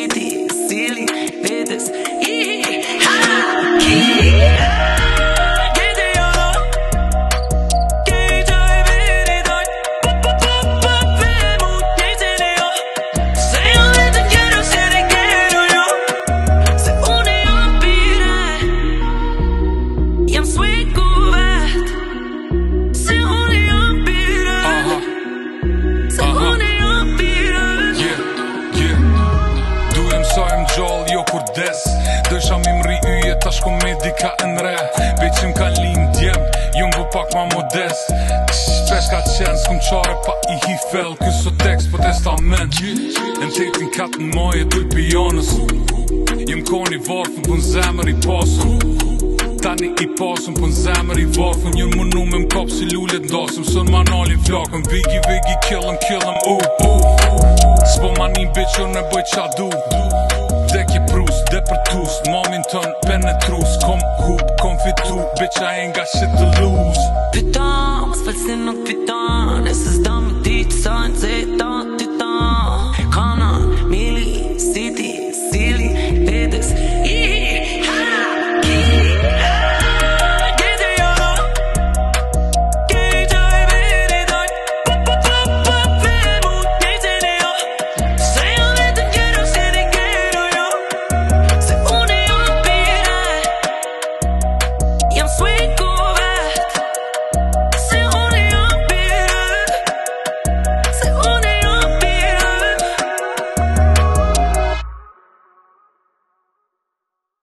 ti sili vetes gjall, jo kur des Dësha mi mri yje, tash komedi ka në Veqim ka lin djem, ju m'bu pak ma modest Shpesh ka qenë, s'kum qare pa i hi fell Këso tekst po testament Në tetin katë në moje tuj pijanës Jem koni varfën pën zemër i pasën Tani i pasën pën zemër i varfën Njën më nume m'kap si lullet ndasëm Sën ma nalin flakën Vigi, kill 'em, S'po ma një bitch, jo në bëj qa du Dek i prus, dhe për tus Mamin tën penetrus Kom hup, kom fitu Bitch, I ain't got shit to lose Pytan, mos falë se nuk pytan Nëse s'da me ditë sa në